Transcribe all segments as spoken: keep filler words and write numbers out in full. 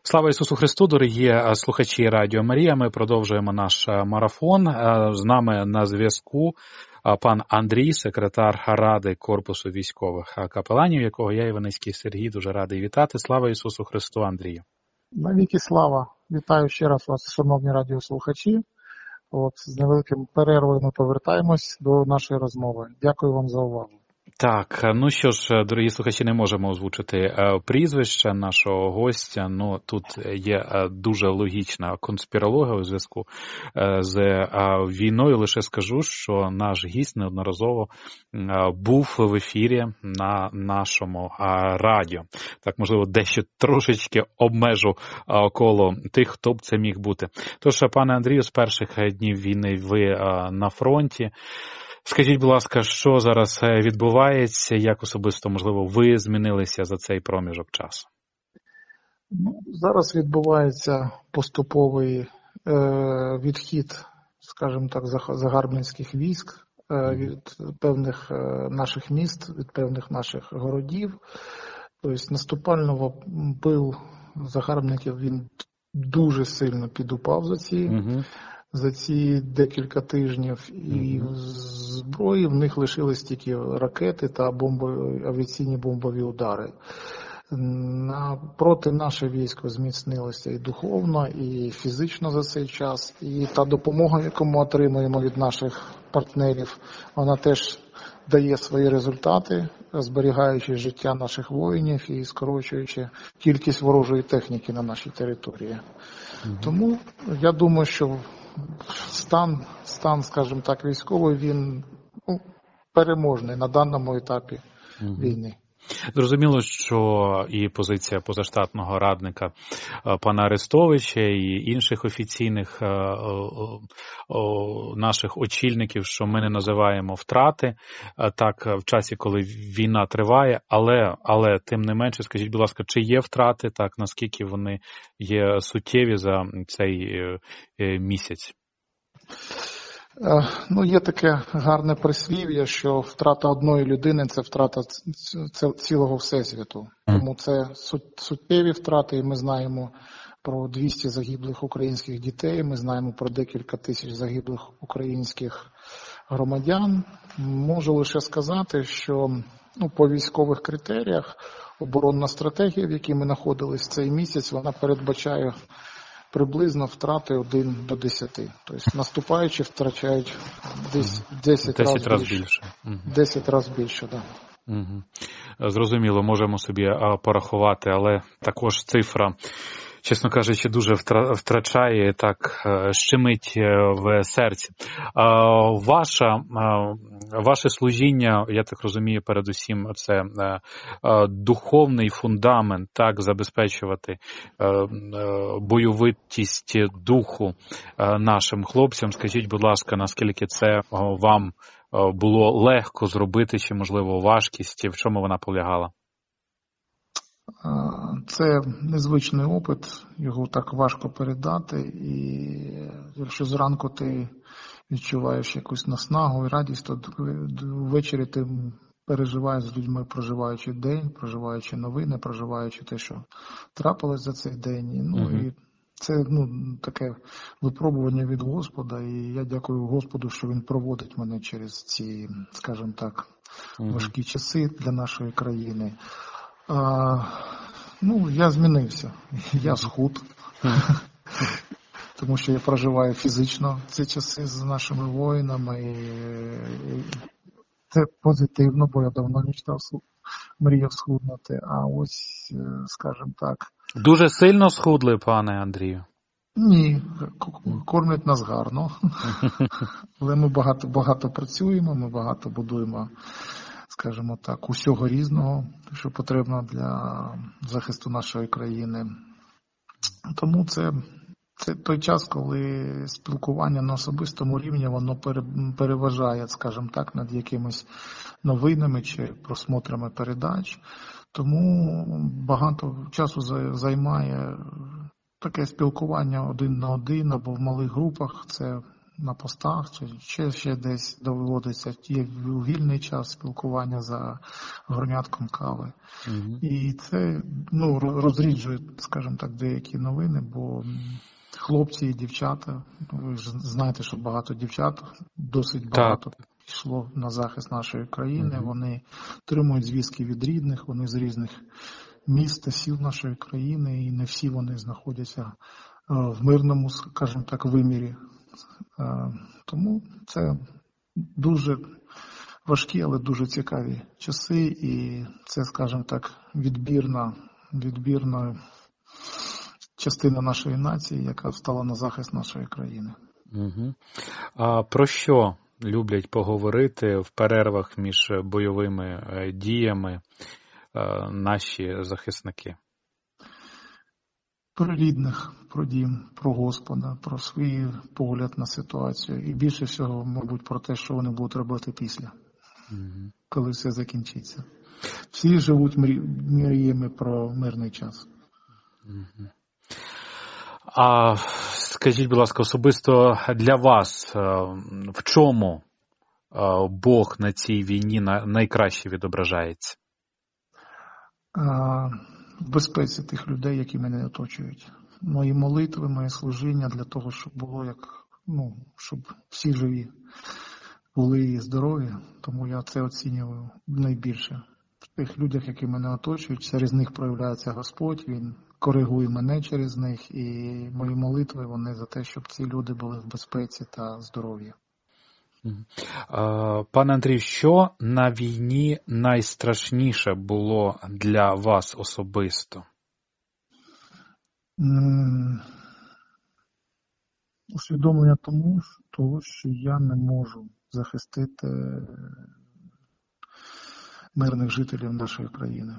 Слава Ісусу Христу, дорогі слухачі Радіо Марія. Ми продовжуємо наш марафон. З нами на зв'язку пан Андрій, секретар Ради Корпусу військових капеланів, якого я, Іваницький Сергій, дуже радий вітати. Слава Ісусу Христу, Андрію. Навіки слава. Вітаю ще раз вас, шановні радіослухачі. От, з невеликим перервою ми повертаємось до нашої розмови. Дякую вам за увагу. Так, ну що ж, дорогі слухачі, не можемо озвучити прізвище нашого гостя, ну тут є дуже логічна конспірологія у зв'язку з війною. Лише скажу, що наш гість неодноразово був в ефірі на нашому радіо. Так, можливо, дещо трошечки обмежу коло тих, хто б це міг бути. Тож, пане Андрію, з перших днів війни ви на фронті. Скажіть, будь ласка, що зараз відбувається, як особисто, можливо, ви змінилися за цей проміжок часу? Ну, зараз відбувається поступовий е, відхід, скажімо так, загарбницьких військ е, від певних е, наших міст, від певних наших городів. Тобто наступального пил загарбників, він дуже сильно підупав за ці угу. За ці декілька тижнів, і mm-hmm. зброї в них лишились тільки ракети та бомбові, авіаційні бомбові удари. Проти наше військо зміцнилося і духовно, і фізично за цей час. І та допомога, яку ми отримуємо від наших партнерів, вона теж дає свої результати, зберігаючи життя наших воїнів і скорочуючи кількість ворожої техніки на нашій території. Mm-hmm. Тому я думаю, що стан, стан, скажімо так, військовий, він ну, переможний на даному етапі угу. війни. Зрозуміло, що і позиція позаштатного радника пана Арестовича і інших офіційних наших очільників, що ми не називаємо втрати, так, в часі, коли війна триває, але, але тим не менше, скажіть, будь ласка, чи є втрати, так, наскільки вони є суттєві за цей місяць? Ну, є таке гарне прислів'я, що втрата одної людини – це втрата цілого всесвіту. Тому це суттєві втрати, і ми знаємо про двісті загиблих українських дітей, ми знаємо про декілька тисяч загиблих українських громадян. Можу лише сказати, що ну, по військових критеріях оборонна стратегія, в якій ми знаходились цей місяць, вона передбачає приблизно втрати один до десяти. Тобто наступаючи втрачають десять разів більше. десять разів більше, так. Угу. Зрозуміло, можемо собі порахувати, але також цифра, чесно кажучи, дуже втрачає, так, щемить в серці. Ваша, ваше служіння, я так розумію, передусім це духовний фундамент, так, забезпечувати бойовитість духу нашим хлопцям. Скажіть, будь ласка, наскільки це вам було легко зробити, чи, можливо, важкість, в чому вона полягала? Це незвичний опит, його так важко передати, і якщо зранку ти відчуваєш якусь наснагу і радість, то ввечері ти переживаєш з людьми, проживаючи день, проживаючи новини, проживаючи те, що трапилось за цей день. І, ну, uh-huh. і це ну, таке випробування від Господа, і я дякую Господу, що Він проводить мене через ці, скажімо так, uh-huh. важкі часи для нашої країни. А, ну, я змінився, я схуд, тому що я проживаю фізично ці часи з нашими воїнами, і, і це позитивно, бо я давно мечтав, мріяв схуднути, а ось, скажімо так. Дуже сильно схудли, пане Андрію? Ні, кормлять нас гарно, але ми багато, багато працюємо, ми багато будуємо, скажімо так, усього різного, що потрібно для захисту нашої країни. Тому це, це той час, коли спілкування на особистому рівні, воно переважає, скажімо так, над якимись новинами чи просмотрами передач. Тому багато часу займає таке спілкування один на один або в малих групах. Це на постах, чи ще, ще десь доводиться, є у вільний час спілкування за горнятком кави. Mm-hmm. І це, ну, розріджує, скажімо так, деякі новини, бо хлопці і дівчата, ви ж знаєте, що багато дівчат, досить багато так. Пішло на захист нашої країни, mm-hmm. вони отримують звістки від рідних, вони з різних міст та сіл нашої країни, і не всі вони знаходяться в мирному, скажімо так, вимірі. Тому це дуже важкі, але дуже цікаві часи, і це, скажімо так, відбірна, відбірна частина нашої нації, яка встала на захист нашої країни. Угу. А про що люблять поговорити в перервах між бойовими діями наші захисники? Про рідних, про дім, про Господа, про свій погляд на ситуацію. І більше всього, мабуть, про те, що вони будуть робити після, mm-hmm. коли все закінчиться. Всі живуть мріями про мирний час. Mm-hmm. А скажіть, будь ласка, особисто для вас, в чому Бог на цій війні найкраще відображається? А... В безпеці тих людей, які мене оточують. Мої молитви, моє служіння для того, щоб було як, ну, щоб всі живі були і здорові. Тому я це оцінюю найбільше. В тих людях, які мене оточують, через них проявляється Господь, Він коригує мене через них, і мої молитви, вони за те, щоб ці люди були в безпеці та здоров'я. Пане Андрій, що на війні найстрашніше було для вас особисто? Усвідомлення тому, того, що я не можу захистити мирних жителів нашої країни.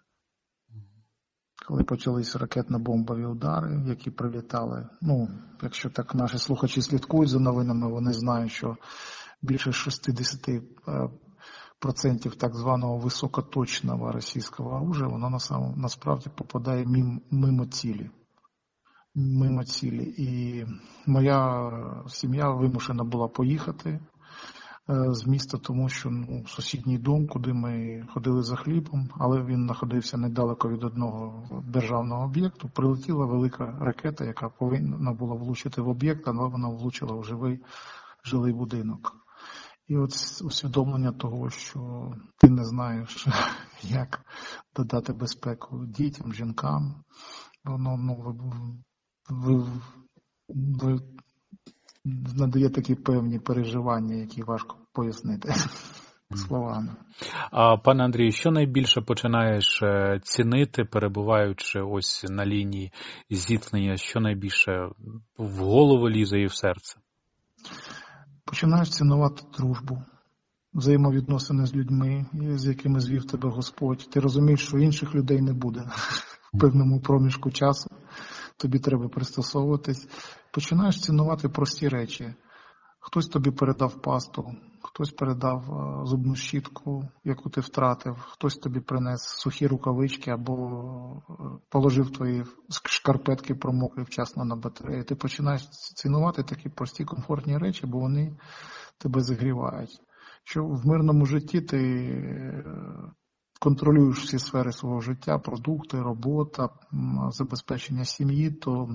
Коли почалися ракетно-бомбові удари, які прилітали, ну, якщо так наші слухачі слідкують за новинами, вони знають, що більше шістдесят відсотків так званого високоточного російського оружия, воно на самому, насправді попадає мимо цілі. Мимо цілі. І моя сім'я вимушена була поїхати з міста, тому що, ну, сусідній дом, куди ми ходили за хлібом, але він знаходився недалеко від одного державного об'єкту, прилетіла велика ракета, яка повинна була влучити в об'єкт, але вона влучила в живий жилий будинок. І от усвідомлення того, що ти не знаєш, як додати безпеку дітям, жінкам, воно, ну, ви, ви, ви надає такі певні переживання, які важко пояснити словами. А, пане Андрію, що найбільше починаєш цінити, перебуваючи ось на лінії зіткнення, що найбільше в голову лізе і в серце? Починаєш цінувати дружбу, взаємовідносини з людьми, з якими звів тебе Господь. Ти розумієш, що інших людей не буде в певному проміжку часу. Тобі треба пристосовуватись. Починаєш цінувати прості речі. Хтось тобі передав пасту, хтось передав зубну щітку, яку ти втратив, хтось тобі принес сухі рукавички або положив твої шкарпетки, промокли вчасно на батарею. Ти починаєш цінувати такі прості, комфортні речі, бо вони тебе зігрівають. Що в мирному житті ти контролюєш всі сфери свого життя, продукти, робота, забезпечення сім'ї, то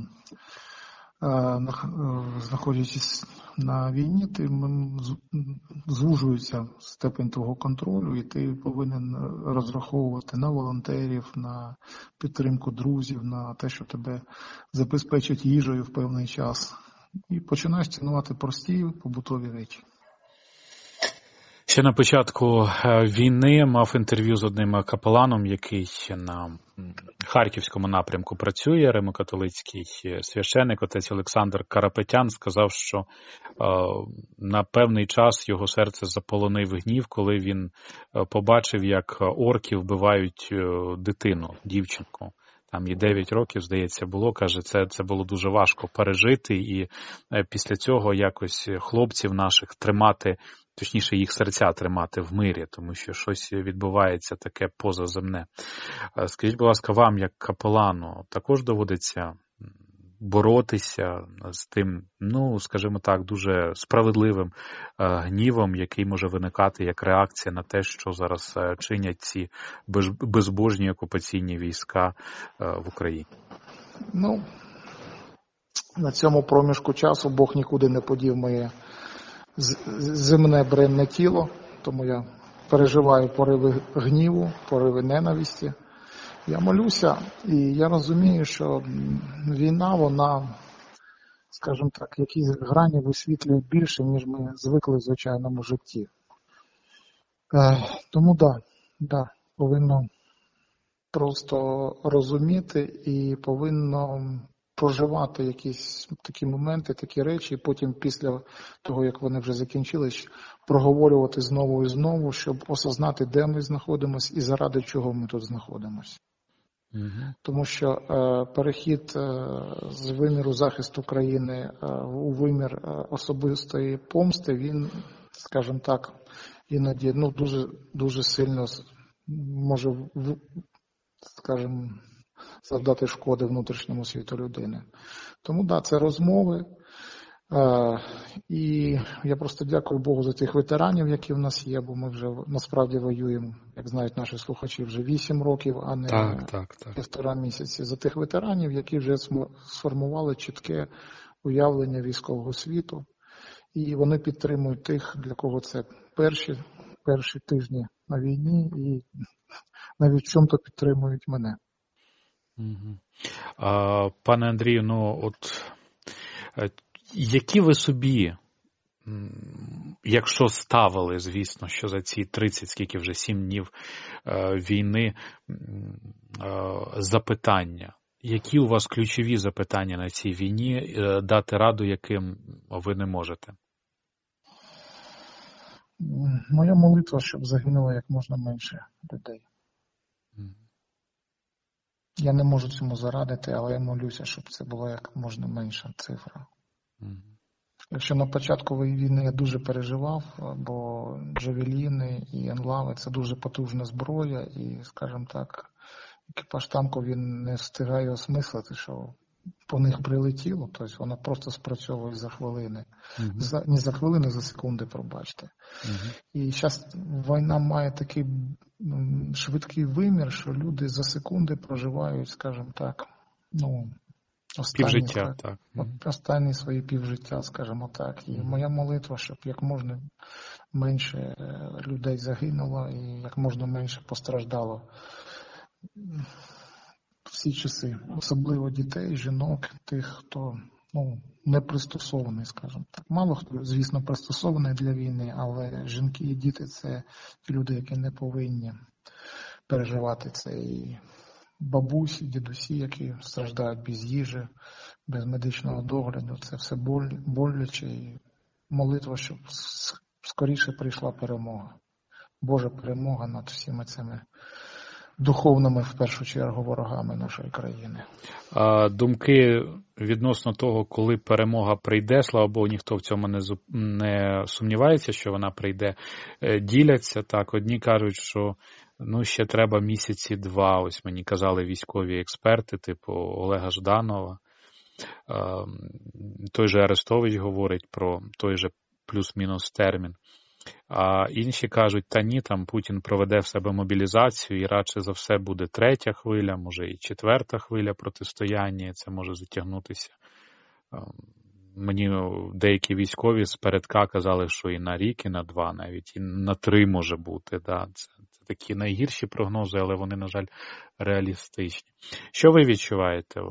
знаходячись на війні, ти звужується степень твого контролю, і ти повинен розраховувати на волонтерів, на підтримку друзів, на те, що тебе забезпечить їжею в певний час. І починаєш цінувати прості побутові речі. Ще на початку війни мав інтерв'ю з одним капеланом, який на Харківському напрямку працює, римокатолицький священик, отець Олександр Карапетян, сказав, що на певний час його серце заполонив гнів, коли він побачив, як орки вбивають дитину, дівчинку. Там їй дев'ять років, здається, було, каже, це, це було дуже важко пережити, і після цього якось хлопців наших тримати, точніше їх серця тримати в мирі, тому що щось відбувається таке позаземне. Скажіть, будь ласка, вам, як капелану, також доводиться боротися з тим, ну, скажімо так, дуже справедливим гнівом, який може виникати як реакція на те, що зараз чинять ці безбожні окупаційні війська в Україні? Ну, на цьому проміжку часу Бог нікуди не подів моє земне бренне тіло, тому я переживаю пориви гніву, пориви ненависті. Я молюся, і я розумію, що війна, вона, скажімо так, якісь грані висвітлює більше, ніж ми звикли в звичайному житті. Е, тому да, да, повинно просто розуміти і повинно проживати якісь такі моменти, такі речі, і потім після того, як вони вже закінчились, проговорювати знову і знову, щоб осознати, де ми знаходимося і заради чого ми тут знаходимося. Угу. Тому що е, перехід е, з виміру захисту країни е, у вимір е, особистої помсти, він, скажімо так, іноді ну, дуже, дуже сильно може, скажімо, завдати шкоди внутрішньому світу людини. Тому, да, це розмови. Е, і я просто дякую Богу за тих ветеранів, які в нас є, бо ми вже насправді воюємо, як знають наші слухачі, вже вісім років, а не так, так, так. півтора місяці. За тих ветеранів, які вже сформували чітке уявлення військового світу. І вони підтримують тих, для кого це перші, перші тижні на війні, і навіть в чому-то підтримують мене. Угу. А, пане Андрію, ну от які ви собі, якщо ставили, звісно, що за ці тридцять, скільки вже сім днів війни, запитання, які у вас ключові запитання на цій війні, дати раду, яким ви не можете? Моя молитва, щоб загинуло як можна менше людей. Я не можу цьому зарадити, але я молюся, щоб це була як можна менша цифра. Mm. Якщо на початку війни я дуже переживав, бо джавеліни і енлави – це дуже потужна зброя, і, скажімо так, екіпаж танку він не встигає осмислити, що по них прилетіло, тобто вона просто спрацьовує за хвилини. Mm-hmm. За, не за хвилини, за секунди, пробачте. Mm-hmm. І зараз війна має такий швидкий вимір, що люди за секунди проживають, скажімо так, ну, останні, півжиття, так. останні свої півжиття, скажімо так. І mm-hmm. моя молитва, щоб як можна менше людей загинуло і як можна менше постраждало всі часи, особливо дітей, жінок, тих, хто ну, не пристосований, скажімо так. Мало хто, звісно, пристосований для війни, але жінки і діти – це ті люди, які не повинні переживати це. І бабусі, дідусі, які страждають без їжі, без медичного догляду, це все боль, боляче. І молитва, щоб скоріше прийшла перемога. Божа перемога над всіма цими духовними, в першу чергу, ворогами нашої країни. А думки відносно того, коли перемога прийде, слава Богу, ніхто в цьому не, не сумнівається, що вона прийде, діляться так. Одні кажуть, що ну, ще треба місяці два, ось мені казали військові експерти, типу Олега Жданова. Той же Арестович говорить про той же плюс-мінус термін. А інші кажуть, та ні, там Путін проведе в себе мобілізацію і радше за все буде третя хвиля, може і четверта хвиля протистояння, це може затягнутися. Мені деякі військові спередка казали, що і на рік, і на два навіть, і на три може бути. Да. Це, це такі найгірші прогнози, але вони, на жаль, реалістичні. Що ви відчуваєте?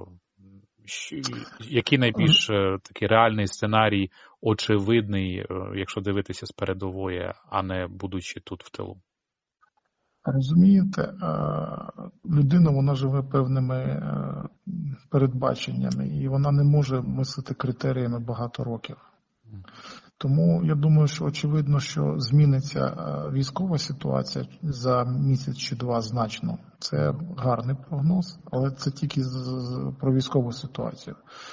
Який найбільш такий реальний сценарій, очевидний, якщо дивитися з передової, а не будучи тут в тилу? Розумієте, людина, вона живе певними передбаченнями, і вона не може мислити критеріями багато років. Тому я думаю, що очевидно, що зміниться військова ситуація за місяць чи два значно. Це гарний прогноз, але це тільки про військову ситуацію.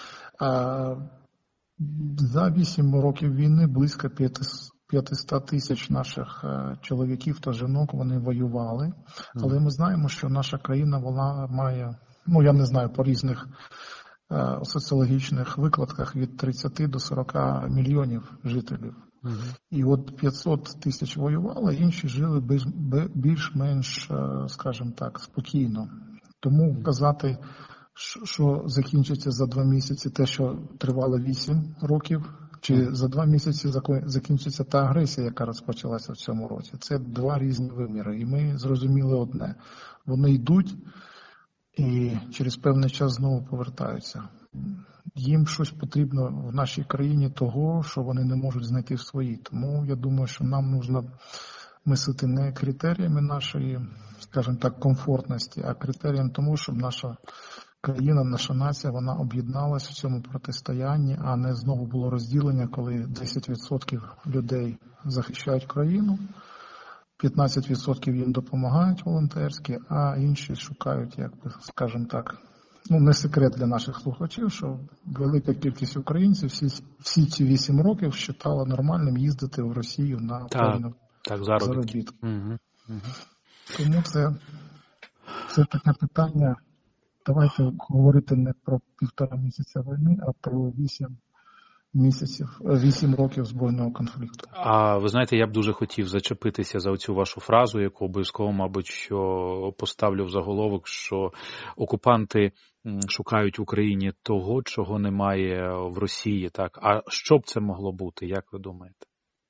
За вісім років війни близько п'ятсот тисяч наших чоловіків та жінок вони воювали. Але ми знаємо, що наша країна вона має, ну я не знаю, по різних у соціологічних викладках від тридцяти до сорока мільйонів жителів. Угу. І от п'ятсот тисяч воювали, інші жили більш-менш, скажімо так, спокійно. Тому казати, що закінчиться за два місяці те, що тривало вісім років, чи за два місяці закінчиться та агресія, яка розпочалася в цьому році. Це два різні виміри. І ми зрозуміли одне. Вони йдуть і через певний час знову повертаються. Їм щось потрібно в нашій країні того, що вони не можуть знайти в своїй. Тому я думаю, що нам потрібно мислити не критеріями нашої, скажімо так, комфортності, а критерієм тому, щоб наша країна, наша нація, вона об'єдналась в цьому протистоянні, а не знову було розділення, коли десять відсотків людей захищають країну, п'ятнадцять відсотків їм допомагають волонтерськи, а інші шукають, як би, скажімо так, ну не секрет для наших слухачів, що велика кількість українців всі, всі ці вісім років вважала нормальним їздити в Росію на повну заробітку. Угу. Угу. Тому це, це таке питання. Давайте говорити не про півтора місяця війни, а про вісім місяців, вісім років збройного конфлікту. А ви знаєте, я б дуже хотів зачепитися за оцю вашу фразу, яку обов'язково, мабуть, що поставлю в заголовок, що окупанти шукають в Україні того, чого немає в Росії. Так? А що б це могло бути, як ви думаєте?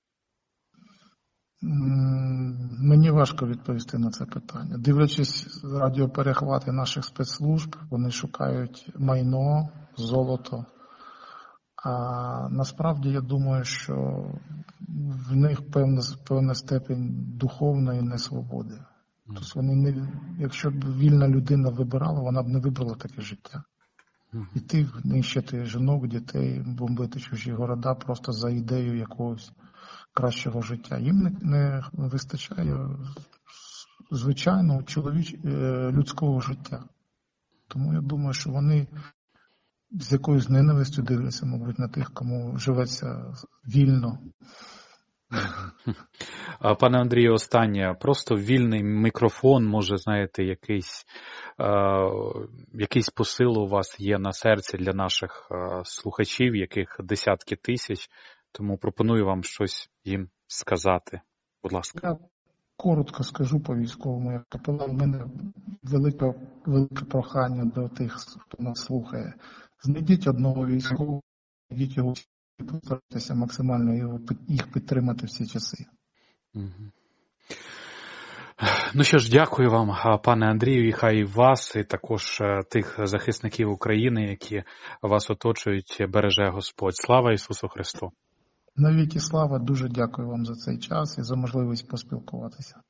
Мені важко відповісти на це питання. Дивлячись радіоперехвати наших спецслужб, вони шукають майно, золото. А насправді я думаю, що в них певна, певна степень духовної несвободи. Тобто вони не, якщо б вільна людина вибирала, вона б не вибрала таке життя. Іти нищити жінок, дітей, бомбити чужі города просто за ідею якогось кращого життя. Їм не, не вистачає звичайного чоловіч, людського життя. Тому я думаю, що вони з якоюсь ненавистю дивляться, мабуть, на тих, кому живеться вільно. Пане Андрію, останнє. Просто вільний мікрофон, може, знаєте, якийсь, е, якийсь посил у вас є на серці для наших е, слухачів, яких десятки тисяч. Тому пропоную вам щось їм сказати. Будь ласка. Я коротко скажу по військовому. Як капелан, в мене велике, велике прохання до тих, хто нас слухає. Знайдіть одного військового, знайдіть його і постарайтеся максимально його, їх підтримати в ці часи. Угу. Ну що ж, дякую вам, пане Андрію, і хай вас, і також тих захисників України, які вас оточують, береже Господь. Слава Ісусу Христу! Навіки слава, дуже дякую вам за цей час і за можливість поспілкуватися.